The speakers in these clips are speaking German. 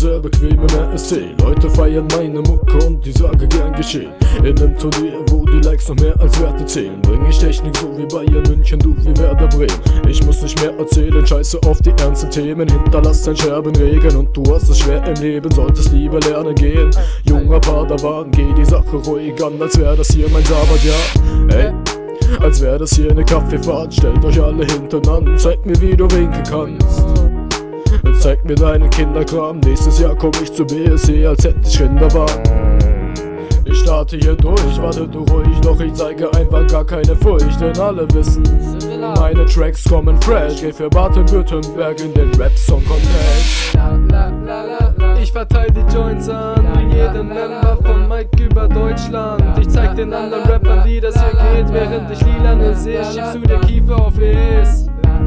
sehr bequem im RSC. Leute feiern meine Mucke und die Sage gern geschehen. In nem Turnier, wo die Likes noch mehr als Werte zählen, bring ich Technik so wie Bayern München, du wie Werder Bremen. Ich muss nicht mehr erzählen, scheiße auf die ernsten Themen. Hinterlass dein Scherbenregen und du hast es schwer im Leben, solltest lieber lernen gehen. Junger Padawan, geh die Sache ruhig an, als wär das hier mein Sabbatjahr. Ey, als wär das hier eine Kaffeefahrt. Stellt euch alle hinten an, zeig mir wie du winken kannst. Zeig mir deinen Kinderkram, nächstes Jahr komm ich zu BSC, als hätte ich Kinderwagen. Ich starte hier durch, warte du ruhig, doch ich zeige einfach gar keine Furcht, denn alle wissen, meine Tracks kommen fresh. Geh für Baden-Württemberg in den Rap-Song-Contest. Ich verteil die Joints an jedem Member von Mike über Deutschland. Ich zeig den anderen Rappern, wie das hier geht, während ich Lilane sehe, schiebst du der Kiefer auf Es.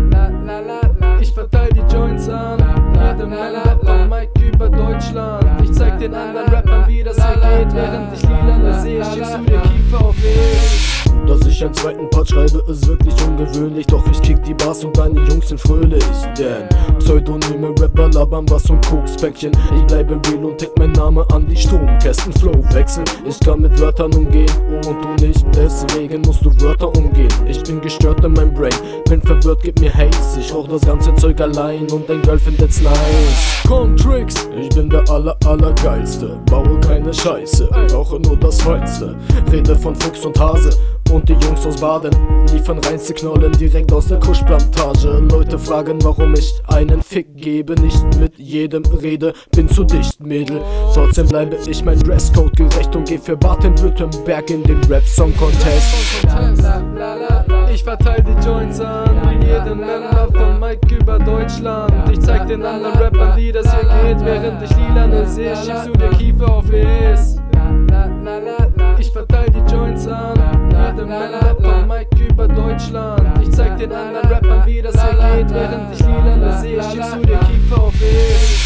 Ich verteil die Joints an jedem Member von Mike über Deutschland. Ich zeig den anderen Rappern, wie das hier geht, während ich Lilane sehe, schiebst du der Kiefer auf Es. Dass ich einen zweiten Part schreibe, ist wirklich ungewöhnlich. Doch ich kick die Bars und deine Jungs sind fröhlich. Denn pseudonyme Rapper labern was und Kokspäckchen. Ich bleibe real und tick mein Name an die Stromkästen. Flow wechseln, ich kann mit Wörtern umgehen und du nicht, deswegen musst du Wörter umgehen. Ich bin gestört in meinem Brain, bin verwirrt, gib mir Haze. Ich rauch das ganze Zeug allein und dein Girl findet's nice. Komm Tricks, ich bin der allergeilste. Baue keine Scheiße, rauche nur das Feinste. Rede von Fuchs und Hase und die Jungs aus Baden liefern reinste Knollen direkt aus der Kuschplantage. Leute fragen, warum ich einen Fick gebe, nicht mit jedem rede, bin zu dicht, Mädel. Trotzdem bleibe ich mein Dresscode gerecht und geh für Baden-Württemberg in den Rap-Song-Contest. Ich verteil die Joints an jedem Member von Mike über Deutschland. Ich zeig den anderen Rappern, wie das hier geht, während ich Lilane sehe, schiebst du der Kiefer auf Es. Ich verteil die Joints an jedem Member von Mike über Deutschland. Ich zeig den anderen Rappern, wie das hier geht, während ich Lilane sehe, schiebst du der Kiefer auf Es.